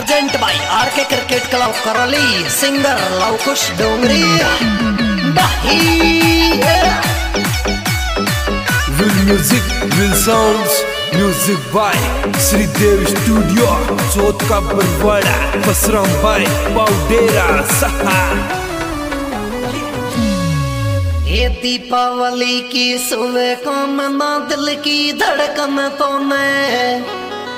Present by RK cricket club Karli singer Lavkush Dongri Will music, will sounds, music by Shridev studio Chauth का बरवाड़ा बसराम भाई पाउडेरा सहा। ये दीपावली की सुबह को मना दिल की धड़कन तो ने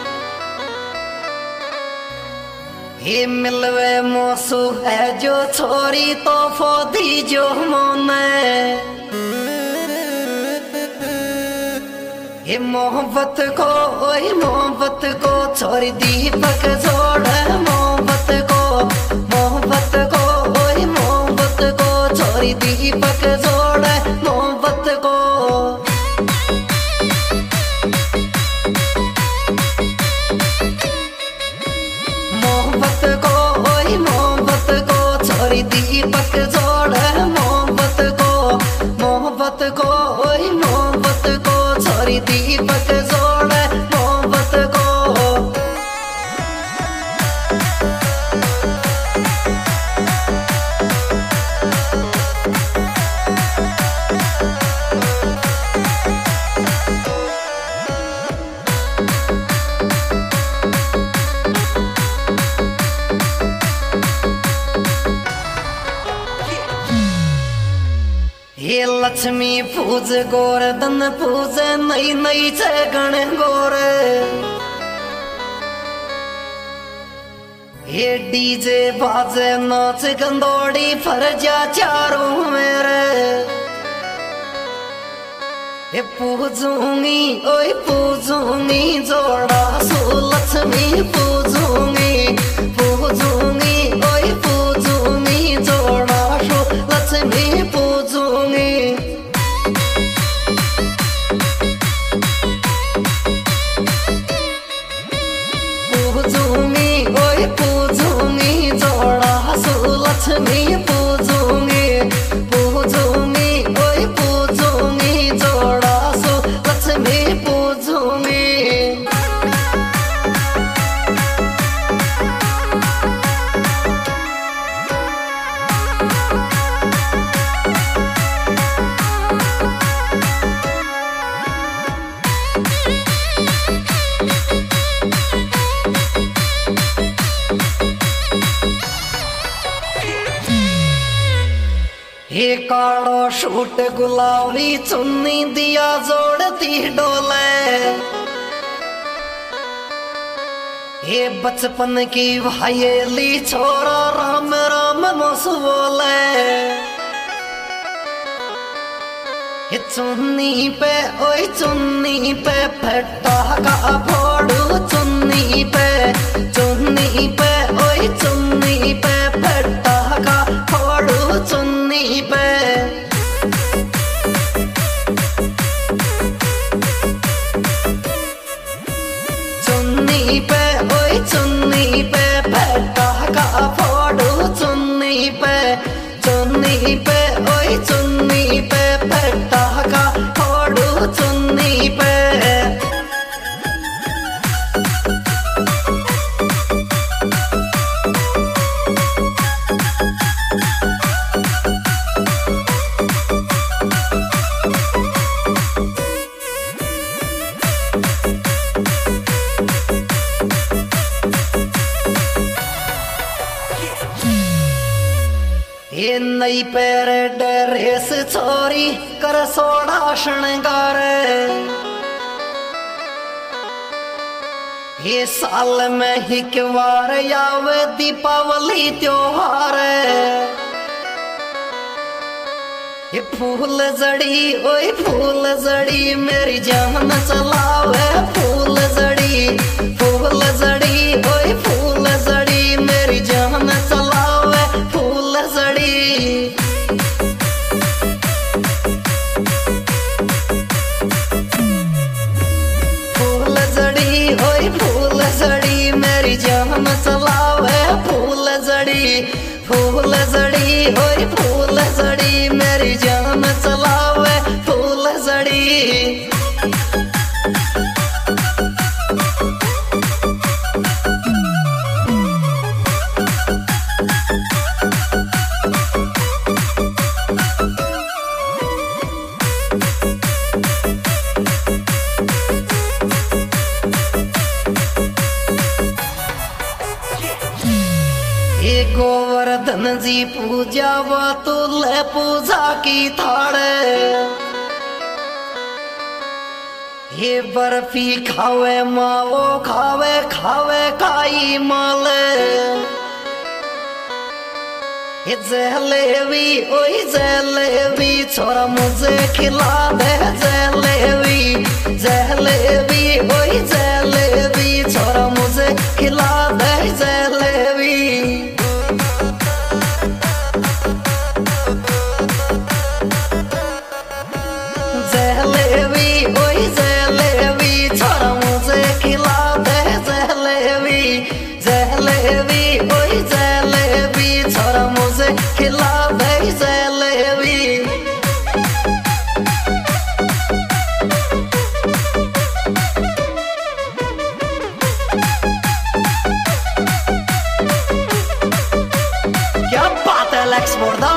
ये मिलवे मौसू है जो छोरी तो फोदी जो मोने ये मोहब्बत को छोरी दीपक जोड़ मोहब्बत को ओए मोहब्बत को छोरी दीपक जोड़ मोहब्बत को ओए मोहब्बत को छोरी दीपक जोड़ मोहब्बत को ओए मोहब्बत को छोरी दीपक जोड़ मोहब्बत को। ये लक्ष्मी पूज गोवर्धन पूज नई नई जगण गोर ये डीजे बाजे नाच गंदोड़ी फरजा चारों मेरे ये पूजूंगी ओए पूजूंगी जोड़ा सो लक्ष्मी पूजूंगी ओए पूजूंगी जोड़ा सो लक्ष्मी पूजूंगी। ओए पूजूंगी जोड़ा सो लक्ष्मी पूजूंगी ओए पूजूंगी जोड़ा सो लक्ष्मी पूजूंगी। ये काड़ो शूट गुलाबी चुन्नी दिया जोड़ती डोले ये बचपन की भाईली छोरा राम राम मोस बोले ये चुन्नी पे ओए चुन्नी पे फटा का फोड़ू चुन्नी पे ओए चुन्नी पे फटा का फोड़ू चुन्नी पे ओए चुन्नी पे फटा का फोड़ू चुन्नी पे ओए चुन्नी पे फटा का फोड़ू चुन्नी पे। ये नई पैर ड्रेस छोरी कर सोड़ा शृंगार ये साल में ही क्यों आवे दीपावली त्योहार ये फूल जड़ी ओए फूल जड़ी मेरी जान चलावे फूल जड़ी ओए फूल जड़ी मेरी जान चलावे फूल जड़ी। ओए फूल जड़ी मेरी जान चलावे फूल जड़ी ओए फूल जड़ी मेरी जान चलावे फूल जड़ी। गोवर्धन जी पूजा व तुले पूजा की थाड़े ये बर्फी खावे मावो खावे खावे खाई माल ये जलेबी ओई जलेबी छोरा मुझे खिला दे जलेबी जलेबी ओई जलेबी छोरा मुझे खिला दे जलेबी जलेबी ओई जलेबी छोरा मुझे खिला दे जलेबी जलेबी ओई जलेबी छोरा मुझे खिला दे जलेबी क्या बात है एलेक्स बोर्दा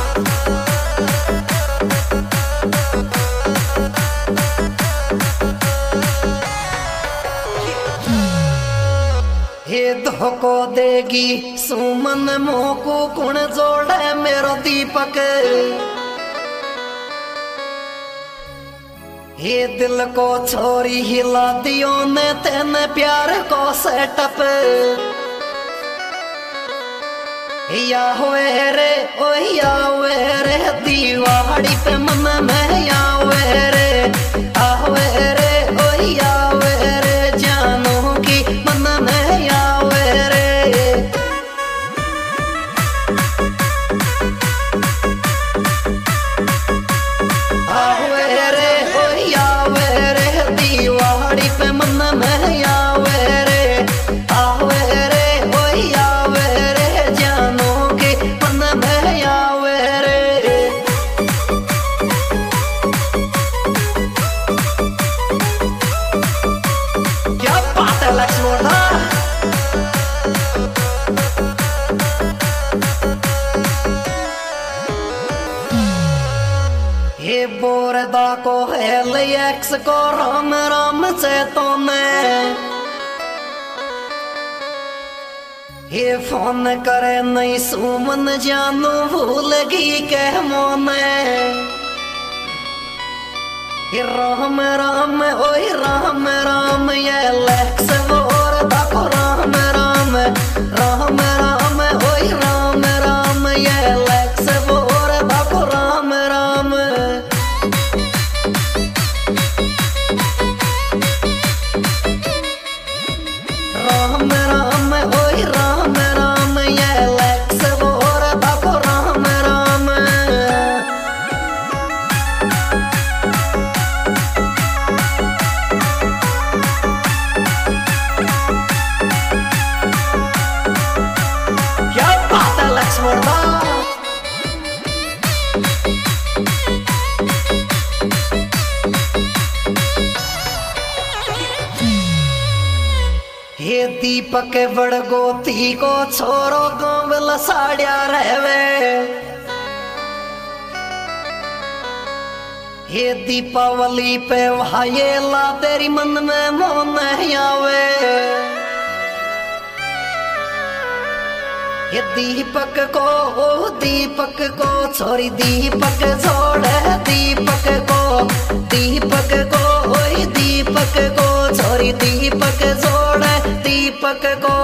ये धोको देगी सुमन मोको कुण जोड़े मेरो दीपक ये दिल को छोरी हिला दियो ने तेने प्यार को सेटअप या हुए रे ओ या हुए रे दीवाड़ी पे मन में या हुए रे आवे रे ओ या हुए रे जानू की मन में या हुए रे आवे रे ओ या हुए रे दीवाड़ी पे मन में या हुए रे आवे रे ओ या हुए रे जानू की मन में या हुए रे क्या बात है लक्ष्मण ये बोरदा को है एक्स को राम राम से तो मैं ये फोन करे नहीं सुमन जानू भूल गई कह मोने ये राम राम ओए राम राम ये लेक्स बोरदा को राम राम राम राम ओए राम राम ये लेक्स बोरदा को राम राम राम राम ओए राम राम ये लेक्स बोरदा को राम राम क्या बात है लक्ष्मण दा ये दीपक बड़गोती को छोरो गाँव लसाड़िया रहवे ये दीपावली पे भाई ला तेरी मन में मोन आवे ये दीपक को छोरी दीपक जोड़े दीपक को ओए दीपक को छोरी दीपक जोड़े दीपक को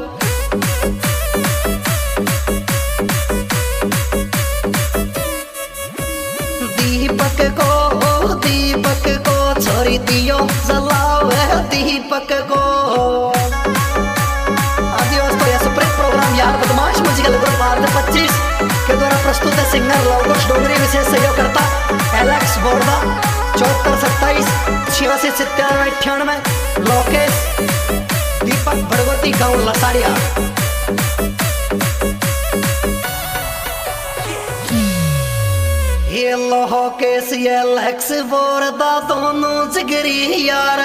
दीपक को छोरी दियो जलावे दीपक को प्रोग्राम यार बदमाश म्यूजिकल ग्रुप आर्ट 25 के द्वारा प्रस्तुत है सिंगर लवकुश डोंगरी विशेष सहयोगकर्ता एलेक्स बोर्दा 74 27 86 97 98 लोकेश दीपक भगवती गाँव लसाड़िया ये लोकेश ये एलेक्स बोर्दा दोनों जिगरी यार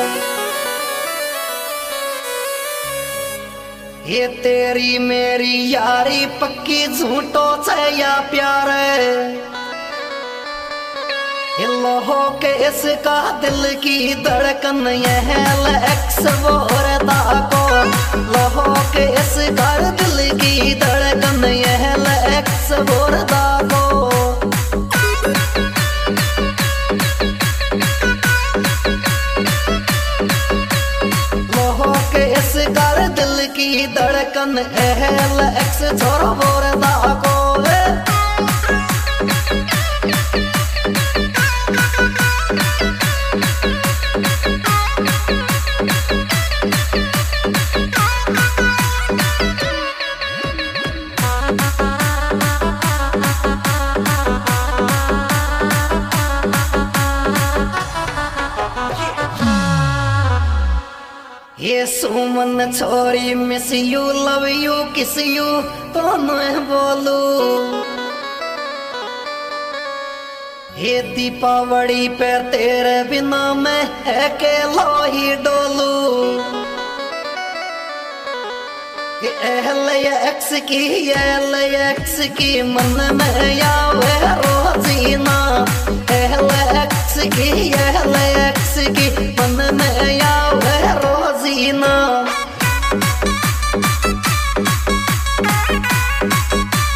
ये तेरी मेरी यारी पक्की झूठो से या प्यार लोहो के इसका दिल की धड़कन यह एलेक्स बोरदा को लोहो के इसका दिल की धड़कन की धड़कन एल एक्स छोरो बोरदा को ये सुमन छोरी miss you love you kiss you तो मैं बोलू ये दीपावली पे तेरे बिना मैं अकेला ही डोलू एक्स की मन में आवे रोजीना एक्स की मन में आवे रोजीना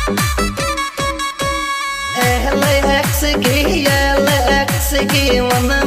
एक्स की मन